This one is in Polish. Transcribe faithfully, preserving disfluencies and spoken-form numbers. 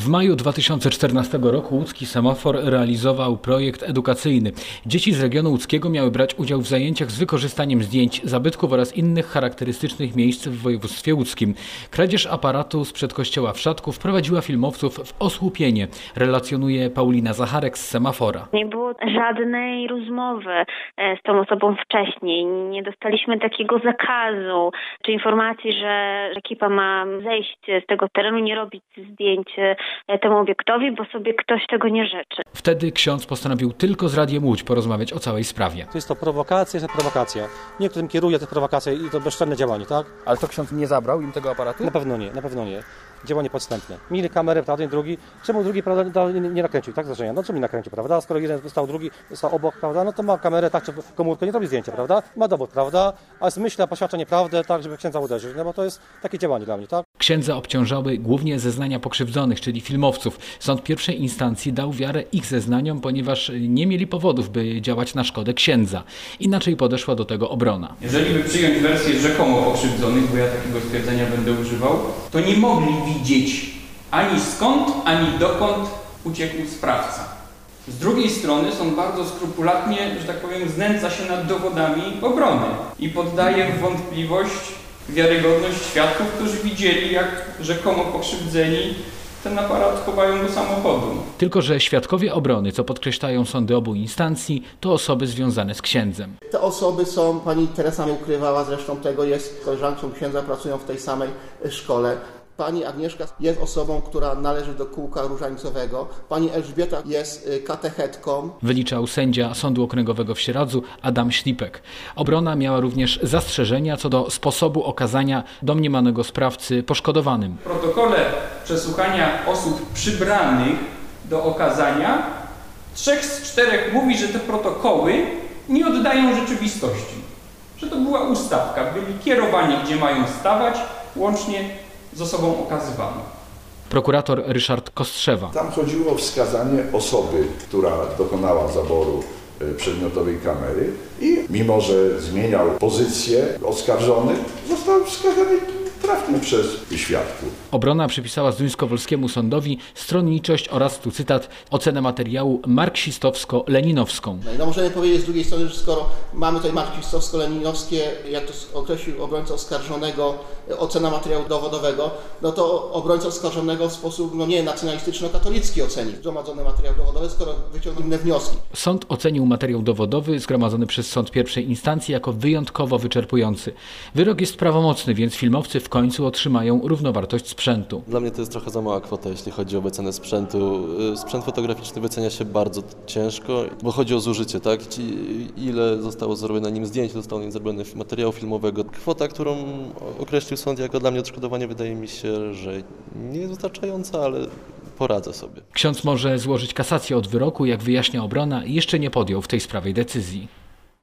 W maju dwa tysiące czternastego roku łódzki semafor realizował projekt edukacyjny. Dzieci z regionu łódzkiego miały brać udział w zajęciach z wykorzystaniem zdjęć, zabytków oraz innych charakterystycznych miejsc w województwie łódzkim. Kradzież aparatu sprzed kościoła w Szatku wprowadziła filmowców w osłupienie, relacjonuje Paulina Zacharek z semafora. Nie było żadnej rozmowy z tą osobą wcześniej. Nie dostaliśmy takiego zakazu czy informacji, że ekipa ma zejść z tego terenu, nie robić zdjęć temu obiektowi, bo sobie ktoś tego nie życzy. Wtedy ksiądz postanowił tylko z Radiem Łódź porozmawiać o całej sprawie. To jest to prowokacja, jest to prowokacja. Niektórym kieruje te prowokacje i to bezczelne działanie, tak? Ale to ksiądz nie zabrał im tego aparatu? Na pewno nie, na pewno nie. Działanie podstępne. Mieli kamerę, prawda, drugi. Czemu drugi, prawda, nie, nie nakręcił, tak, zdarzenia? No czemu nie nakręcił, prawda? Skoro jeden stał, drugi stał obok, prawda, no to ma kamerę, tak, czy komórkę, nie robi zdjęcia, prawda? Ma dowód, prawda? A zmyśla, poświadcza nieprawdę, tak, żeby księdza uderzyć, no bo to jest takie działanie dla mnie, tak? Księdza obciążały głównie zeznania pokrzywdzonych, czyli filmowców. Sąd pierwszej instancji dał wiarę ich zeznaniom, ponieważ nie mieli powodów, by działać na szkodę księdza. Inaczej podeszła do tego obrona. Jeżeli by przyjąć wersję rzekomo pokrzywdzonych, bo ja takiego stwierdzenia będę używał, to nie mogli widzieć ani skąd, ani dokąd uciekł sprawca. Z drugiej strony sąd bardzo skrupulatnie, że tak powiem, znęca się nad dowodami obrony i poddaje w wątpliwość wiarygodność świadków, którzy widzieli, jak rzekomo pokrzywdzeni ten aparat chowają do samochodu. Tylko że świadkowie obrony, co podkreślają sądy obu instancji, to osoby związane z księdzem. Te osoby są, pani Teresa nie ukrywała zresztą tego, jest koleżanką księdza, pracują w tej samej szkole. Pani Agnieszka jest osobą, która należy do kółka różańcowego. Pani Elżbieta jest katechetką. Wyliczał sędzia Sądu Okręgowego w Sieradzu Adam Ślipek. Obrona miała również zastrzeżenia co do sposobu okazania domniemanego sprawcy poszkodowanym. W protokole przesłuchania osób przybranych do okazania trzech z czterech mówi, że te protokoły nie oddają rzeczywistości. Że to była ustawka. Byli kierowani, gdzie mają stawać, łącznie z osobą okazywaną. Prokurator Ryszard Kostrzewa. Tam chodziło o wskazanie osoby, która dokonała zaboru przedmiotowej kamery i mimo, że zmieniał pozycję oskarżonych, został wskazany trafnie przez świadków. Obrona przypisała Zduńskowolskiemu sądowi stronniczość oraz, tu cytat, ocenę materiału marksistowsko-leninowską. No, no możemy powiedzieć z drugiej strony, że skoro mamy tutaj marksistowsko-leninowskie, jak to określił obrońca oskarżonego, ocena materiału dowodowego, no to obrońca oskarżonego w sposób no nie nacjonalistyczno-katolicki ocenił zgromadzony materiał dowodowy, skoro wyciągnął inne wnioski. Sąd ocenił materiał dowodowy zgromadzony przez sąd pierwszej instancji jako wyjątkowo wyczerpujący. Wyrok jest prawomocny, więc filmowcy w końcu otrzymają równowartość sprzętu. Dla mnie to jest trochę za mała kwota, jeśli chodzi o wycenę sprzętu. Sprzęt fotograficzny wycenia się bardzo ciężko, bo chodzi o zużycie, tak? Ile zostało zrobione na nim zdjęć, zostało na nim zrobione materiału filmowego. Kwota, którą określił sąd jako dla mnie odszkodowanie, wydaje mi się, że nie jest wystarczająca, ale poradzę sobie. Ksiądz może złożyć kasację od wyroku, jak wyjaśnia obrona, jeszcze nie podjął w tej sprawie decyzji.